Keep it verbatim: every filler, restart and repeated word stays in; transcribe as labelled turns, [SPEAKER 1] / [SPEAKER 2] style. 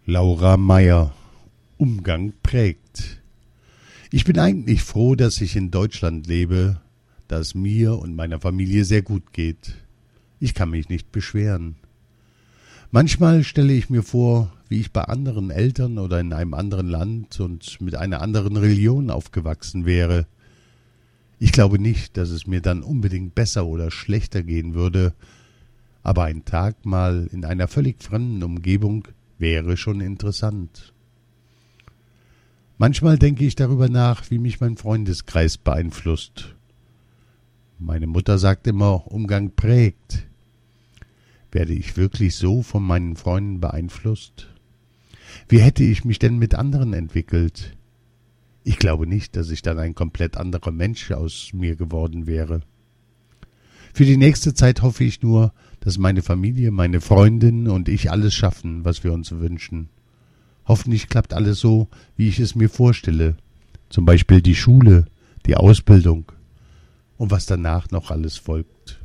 [SPEAKER 1] Laura Meyer. Umgang prägt. Ich bin eigentlich froh, dass ich in Deutschland lebe, da es mir und meiner Familie sehr gut geht. Ich kann mich nicht beschweren. Manchmal stelle ich mir vor, wie ich bei anderen Eltern oder in einem anderen Land und mit einer anderen Religion aufgewachsen wäre. Ich glaube nicht, dass es mir dann unbedingt besser oder schlechter gehen würde, aber ein Tag mal in einer völlig fremden Umgebung wäre schon interessant. Manchmal denke ich darüber nach, wie mich mein Freundeskreis beeinflusst. Meine Mutter sagt immer, Umgang prägt. Werde ich wirklich so von meinen Freunden beeinflusst? Wie hätte ich mich denn mit anderen entwickelt? Ich glaube nicht, dass ich dann ein komplett anderer Mensch aus mir geworden wäre. Für die nächste Zeit hoffe ich nur, dass meine Familie, meine Freundin und ich alles schaffen, was wir uns wünschen. Hoffentlich klappt alles so, wie ich es mir vorstelle. Zum Beispiel die Schule, die Ausbildung und was danach noch alles folgt.